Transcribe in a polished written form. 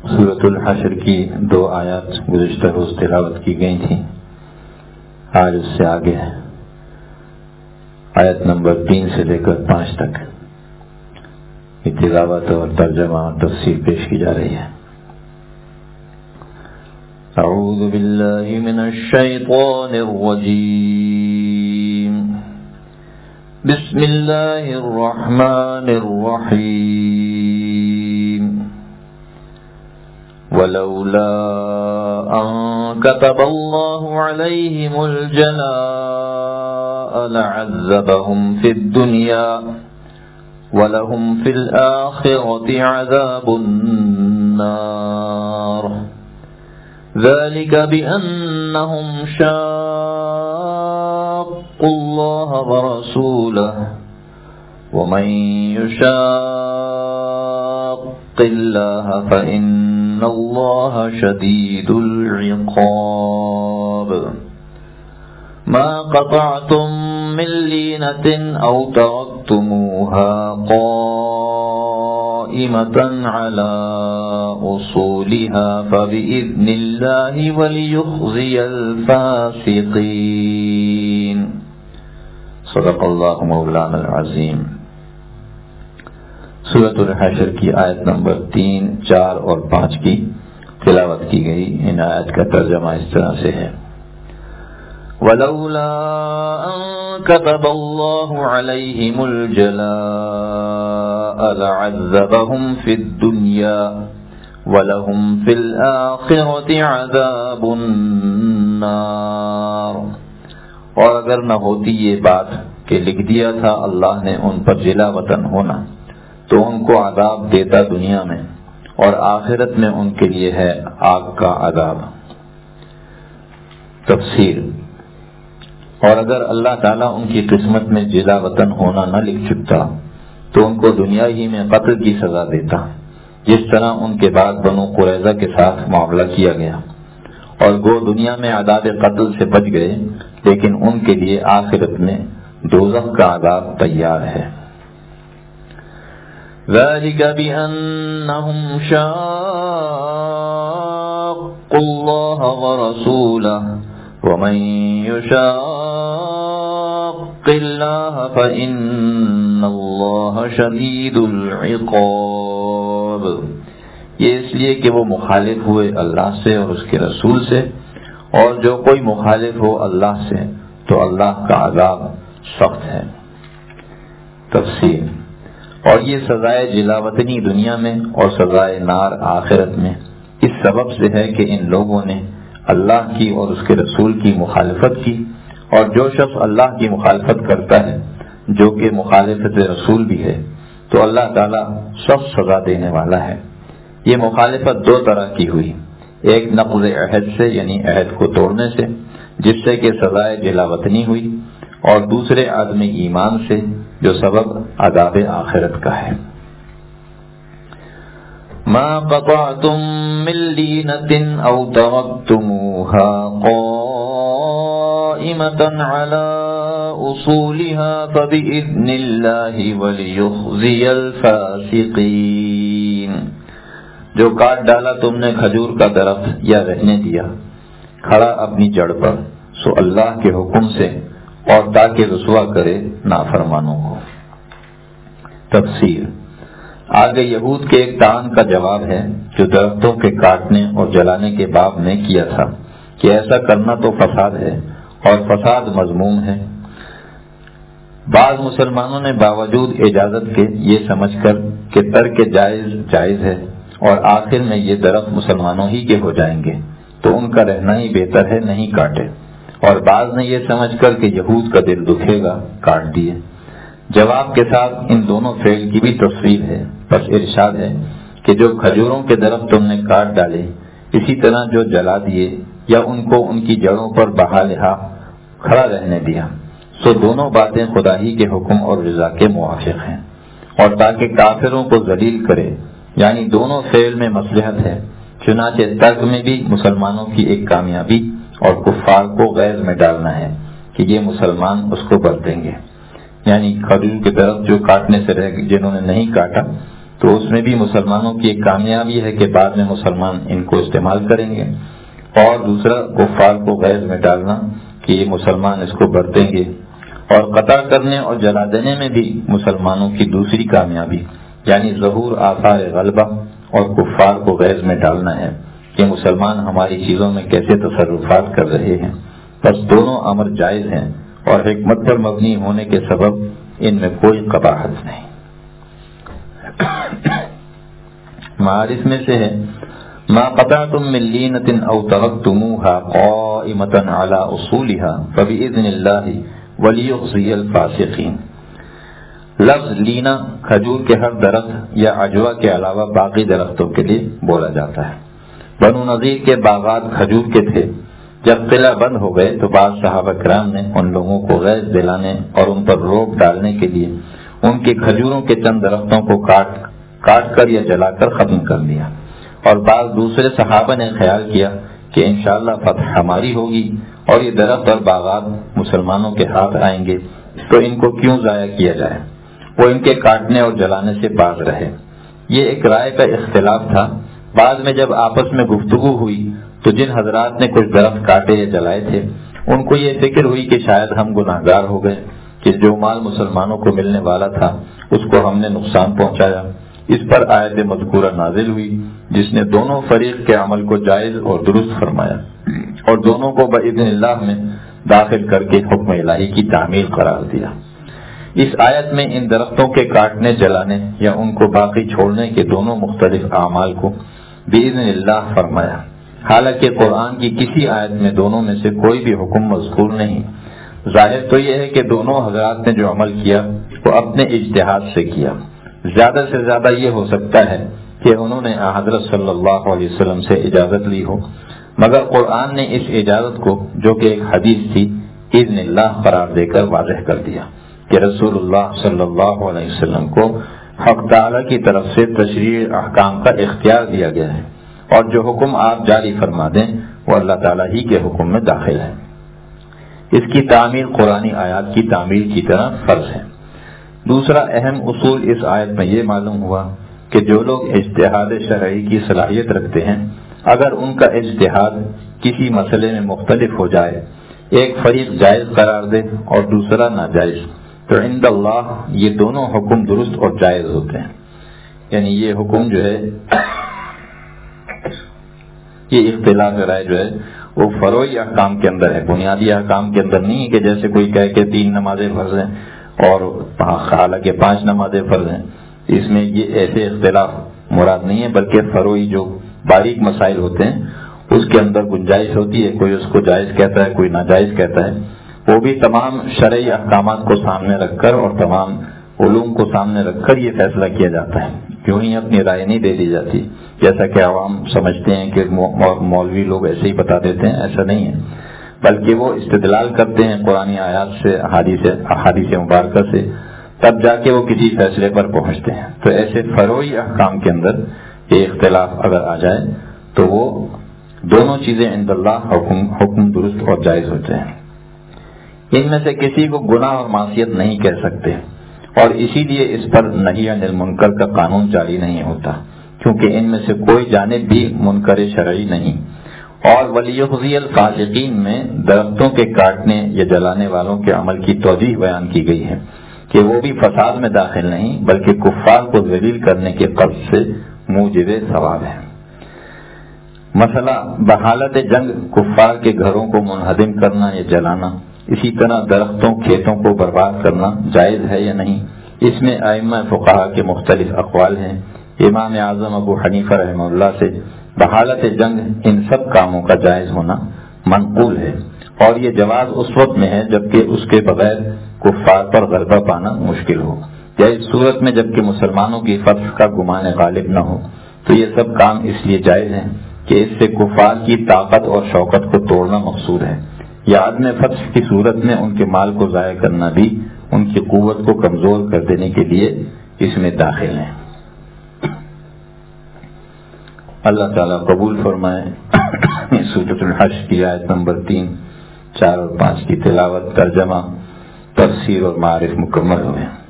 سورۃ الحشر کی 2 آیات گزشتہ روز تلاوت کی گئی تھیں. آج اس سے آگے آیت نمبر 3 سے لے کر 5 تک کی تلاوت اور ترجمہ اور تفسیر پیش کی جا رہی ہے. اعوذ باللہ من الشیطان الرجیم. بسم اللہ الرحمن الرحیم. ولولا أن كتب الله عليهم الجلاء لعذبهم في الدنيا ولهم في الآخرة عذاب النار ذلك بأنهم شاقوا الله ورسوله ومن يشاق الله فإن الله شديد العقاب. ما قطعتم من لينة أو تركتموها قائمة على أصولها فبإذن الله وليخزي الفاسقين. صدق الله مولانا العظيم. سورۃ الحشر کی آیت نمبر 3, 4 اور 5 کی تلاوت کی گئی. ان آیت کا ترجمہ اس طرح سے ہے: وَلَوْلَا أَن كَتَبَ اللَّهُ عَلَيْهِمُ الْجَلَاءَ لَعَذَّبَهُمْ فِي الدُّنْيَا وَلَهُمْ فِي الْآخِرَةِ عَذَابُ النَّارِ. اور اگر نہ ہوتی یہ بات کہ لکھ دیا تھا اللہ نے ان پر جلا وطن ہونا تو ان کو عذاب دیتا دنیا میں اور آخرت میں ان کے لیے ہے آگ کا عذاب. تفسیر: اور اگر اللہ تعالیٰ ان کی قسمت میں جلا وطن ہونا نہ لکھ چکتا تو ان کو دنیا ہی میں قتل کی سزا دیتا، جس طرح ان کے بعد بنو قریظہ کے ساتھ معاملہ کیا گیا، اور وہ دنیا میں عذاب قتل سے بچ گئے، لیکن ان کے لیے آخرت میں دوزخ کا عذاب تیار ہے. ذلك بأنهم شاقوا الله ورسوله ومن يشاق الله فإن الله شديد العقاب. یہ اس لیے کہ وہ مخالف ہوئے اللہ سے اور اس کے رسول سے، اور جو کوئی مخالف ہو اللہ سے تو اللہ کا عذاب سخت ہے. تفسیر: اور یہ سزائے جلاوطنی دنیا میں اور سزائے نار آخرت میں اس سبب سے ہے کہ ان لوگوں نے اللہ کی اور اس کے رسول کی مخالفت کی، اور جو شخص اللہ کی مخالفت کرتا ہے جو کہ مخالفت رسول بھی ہے تو اللہ تعالیٰ سخت سزا دینے والا ہے. یہ مخالفت 2 طرح کی ہوئی: ایک نقض عہد سے یعنی عہد کو توڑنے سے جس سے کہ سزائے جلاوطنی ہوئی، اور دوسرے عدم ایمان سے جو سبب عذاب آخرت کا ہے. ما قطعتم من لینة او ترکتموها قائمة على اصولها فبإذن الله وليخزي الفاسقين. جو کاٹ ڈالا تم نے کھجور کا درخت یا رہنے دیا کھڑا اپنی جڑ پر، سو اللہ کے حکم سے، اور تاکہ رسوا کرے نافرمانوں کو. تفسیر: آگے یہود کے ایک طعن کا جواب ہے جو درختوں کے کاٹنے اور جلانے کے باب میں کیا تھا کہ ایسا کرنا تو فساد ہے اور فساد مذموم ہے. بعض مسلمانوں نے باوجود اجازت کے یہ سمجھ کر کہ ترک جائز ہے اور آخر میں یہ درخت مسلمانوں ہی کے ہو جائیں گے تو ان کا رہنا ہی بہتر ہے نہیں کاٹے، اور بعض نے یہ سمجھ کر کہ یہود کا دل دکھے گا کاٹ دیے. جواب کے ساتھ ان دونوں فعل کی بھی تصویر ہے. بس ارشاد ہے کہ جو کھجوروں کے درخت تم نے کاٹ ڈالے اسی طرح جو جلا دیے یا ان کو ان کی جڑوں پر بحالہ کھڑا رہنے دیا، سو دونوں باتیں خدا ہی کے حکم اور رضا کے موافق ہیں، اور تاکہ کافروں کو ذلیل کرے، یعنی دونوں فعل میں مصلحت ہے. چنانچہ ترک میں بھی مسلمانوں کی ایک کامیابی اور کفار کو غیر میں ڈالنا ہے کہ یہ مسلمان اس کو برتیں گے. یعنی کھجور کے درخت جو کاٹنے سے رہ جنہوں نے نہیں کاٹا تو اس میں بھی مسلمانوں کی ایک کامیابی ہے کہ بعد میں مسلمان ان کو استعمال کریں گے، اور دوسرا کفار کو غیظ میں ڈالنا کہ یہ مسلمان اس کو برتیں گے، اور قطع کرنے اور جلا دینے میں بھی مسلمانوں کی دوسری کامیابی یعنی ظہور آثار غلبہ اور کفار کو غیظ میں ڈالنا ہے کہ مسلمان ہماری چیزوں میں کیسے تصرفات کر رہے ہیں۔ بس دونوں امر جائز ہیں اور حکمت پر مبنی ہونے کے سبب ان میں کوئی قباحت نہیں۔ معارف میں سے ہے ما قطعتم من لینۃ او ترکتموها قائمۃ علی اصولها فباذن اللہ ولیخزی الفاسقین۔ لفظ لینا کھجور کے ہر درخت یا عجوا کے علاوہ باقی درختوں کے لیے بولا جاتا ہے۔ بنو نذیر کے باغات کھجور کے تھے، جب قلعہ بند ہو گئے تو بعض صحابہ کرام نے ان لوگوں کو غیظ دلانے اور ان پر روک ڈالنے کے لیے ان کے کھجوروں کے چند درختوں کو کاٹ کر یا جلا کر ختم کر دیا، اور بعض دوسرے صحابہ نے خیال کیا کہ انشاءاللہ فتح ہماری ہوگی اور یہ درخت اور باغات مسلمانوں کے ہاتھ آئیں گے، تو ان کو کیوں ضائع کیا جائے، وہ ان کے کاٹنے اور جلانے سے باز رہے۔ یہ ایک رائے کا اختلاف تھا۔ بعد میں جب آپس میں گفتگو ہوئی تو جن حضرات نے کچھ درخت کاٹے یا جلائے تھے ان کو یہ فکر ہوئی کہ شاید ہم گناہگار ہو گئے کہ جو مال مسلمانوں کو ملنے والا تھا اس کو ہم نے نقصان پہنچایا۔ اس پر آیت مذکورہ نازل ہوئی جس نے دونوں فریق کے عمل کو جائز اور درست فرمایا اور دونوں کو باذن اللہ میں داخل کر کے حکم الہی کی تعمیل قرار دیا۔ اس آیت میں ان درختوں کے کاٹنے جلانے یا ان کو باقی چھوڑنے کے دونوں مختلف اعمال کو باذن اللہ فرمایا، حالانکہ قرآن کی کسی آیت میں دونوں میں سے کوئی بھی حکم مذکور نہیں۔ ظاہر تو یہ ہے کہ دونوں حضرات نے جو عمل کیا وہ اپنے اجتہاد سے کیا۔ زیادہ سے زیادہ یہ ہو سکتا ہے کہ انہوں نے حضرت صلی اللہ علیہ وسلم سے اجازت لی ہو، مگر قرآن نے اس اجازت کو جو کہ ایک حدیث تھی اذن اللہ قرار دے کر واضح کر دیا کہ رسول اللہ صلی اللہ علیہ وسلم کو حق تعالی کی طرف سے تشریع احکام کا اختیار دیا گیا ہے، اور جو حکم آپ جاری فرما دیں وہ اللہ تعالیٰ ہی کے حکم میں داخل ہے۔ اس کی تعمیل قرآنی آیات کی تعمیل کی طرح فرض ہے۔ دوسرا اہم اصول اس آیت میں یہ معلوم ہوا کہ جو لوگ اجتہاد شرعی کی صلاحیت رکھتے ہیں، اگر ان کا اجتہاد کسی مسئلے میں مختلف ہو جائے، ایک فریق جائز قرار دے اور دوسرا ناجائز، تو عند اللہ یہ دونوں حکم درست اور جائز ہوتے ہیں۔ یعنی یہ حکم جو ہے، یہ اختلاف رائے جو ہے وہ فروعی احکام کے اندر ہے، بنیادی احکام کے اندر نہیں ہے کہ جیسے کوئی کہے کہ 3 نمازیں فرض ہیں اور حالانکہ 5 نمازیں فرض ہیں۔ اس میں یہ ایسے اختلاف مراد نہیں ہے، بلکہ فروعی جو باریک مسائل ہوتے ہیں اس کے اندر گنجائش ہوتی ہے، کوئی اس کو جائز کہتا ہے، کوئی ناجائز کہتا ہے، وہ بھی تمام شرعی احکامات کو سامنے رکھ کر اور تمام علوم کو سامنے رکھ کر یہ فیصلہ کیا جاتا ہے، کیوں ہی اپنی رائے نہیں دے دی جاتی جیسا کہ عوام سمجھتے ہیں کہ مولوی لوگ ایسے ہی بتا دیتے ہیں۔ ایسا نہیں ہے، بلکہ وہ استدلال کرتے ہیں قرآنی آیات سے، احادیث مبارکہ سے، تب جا کے وہ کسی فیصلے پر پہنچتے ہیں۔ تو ایسے فروعی احکام کے اندر یہ اختلاف اگر آ جائے تو وہ دونوں چیزیں عند اللہ حکم درست اور جائز ہوتے ہیں۔ ان میں سے کسی کو گناہ اور معصیت نہیں کہہ سکتے، اور اسی لیے اس پر نہی عن المنکر کا قانون جاری نہیں ہوتا، کیونکہ ان میں سے کوئی جانب بھی منکر شرعی نہیں۔ اور ولیخزی الفاسقین میں درختوں کے کاٹنے یا جلانے والوں کے عمل کی توضیح بیان کی گئی ہے کہ وہ بھی فساد میں داخل نہیں بلکہ کفار کو ذلیل کرنے کے قصد سے موجب ثواب ہے۔ مسئلہ بحالت جنگ کفار کے گھروں کو منہدم کرنا یا جلانا، اسی طرح درختوں کھیتوں کو برباد کرنا جائز ہے یا نہیں، اس میں ائمہ فقہا کے مختلف اقوال ہیں۔ امام اعظم ابو حنیفہ رحمہ اللہ سے بحالت جنگ ان سب کاموں کا جائز ہونا منقول ہے، اور یہ جواز اس وقت میں ہے جبکہ اس کے بغیر کفار پر غلبہ پانا مشکل ہو، یا اس صورت میں جبکہ مسلمانوں کی فتح کا گمان غالب نہ ہو۔ تو یہ سب کام اس لیے جائز ہیں کہ اس سے کفار کی طاقت اور شوکت کو توڑنا مقصود ہے، یا عدم فتح کی صورت میں ان کے مال کو ضائع کرنا بھی ان کی قوت کو کمزور کر دینے کے لیے اس میں داخل ہیں۔ اللہ تعالیٰ قبول فرمائے۔ سورۃ الحشر کی آیت نمبر 3، 4 اور 5 کی تلاوت، ترجمہ، تفسیر اور معارف مکمل ہوئے۔